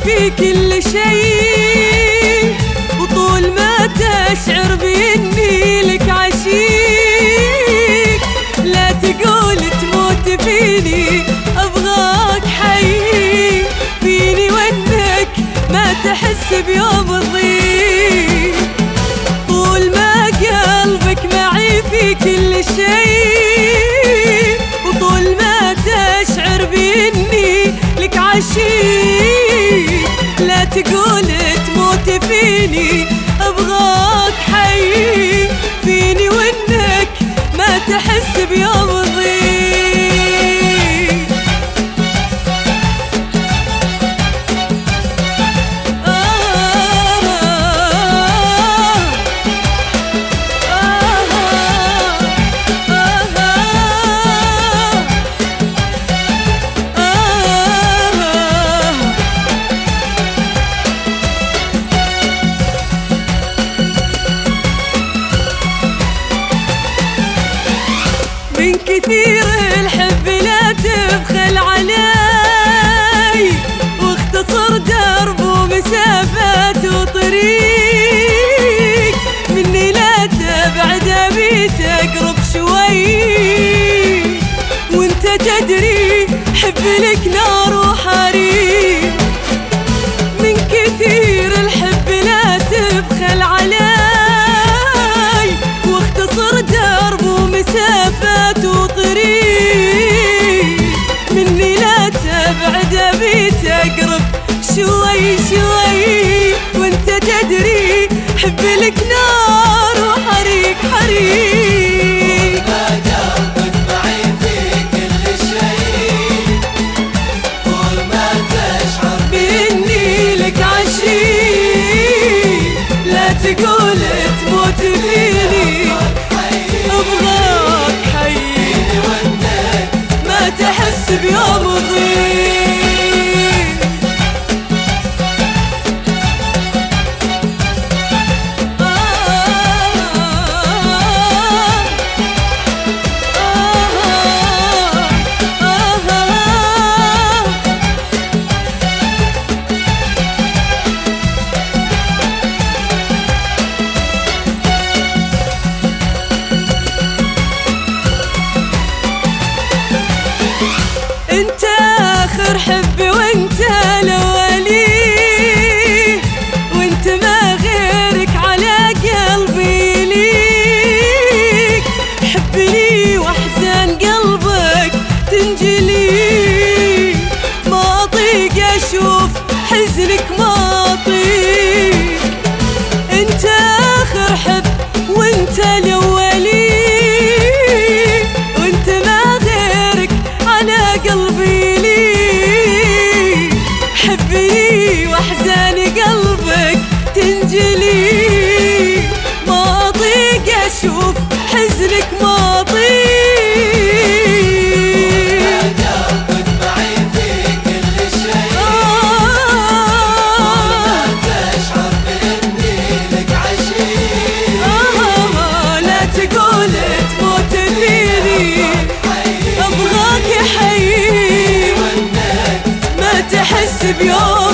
في كل شيء، وطول ما تشعر بإني لك عشيق لا تقول تموت فيني، أبغاك حي فيني وإنك ما تحس بيوم الضيق. طول ما قلبك معي في كل شيء، وطول ما تشعر بإني لك عشيق لا تقول تموت فيني، أبغاك حي فيني وإنك ما تحس بيوم الضيق. من كثير الحب لا تبخل علي، واختصر درب ومسافات وطريق، مني لا تبعد أبي تقرب شوي، وانت تدري حب لك نار وحريق. من كثير الحب لا تبخل علي، واختصر درب ومسافات وطريق، مني لا تبعد أبي تقرب شوي شوي، وانت تدري حب لك نار وحريق حريق. ما قلبك معي في كل شيء، طول ما تشعر بإني لك عشيق لا تقول تموت فيني، أبغاك حي ما تحس بيوم ضيق. انت اخر حبي وانت الاولي، وانت ما غيرك على قلبي ليك، حبني واحزان قلبك تنجلي، ما اطيق اشوف حزنك ما اطيق. انت اخر حب وانت الاولي، وانت ما غيرك على قلبي لي، حبني واحزان قلبك تنجلي، ما اطيق اشوف حزنك ما اطيق. قلبك معي في كل شيء، طول ما تشعر بإني لك عشيق لا تقول تموت فيني، أبغاك حي ما تحس بيوم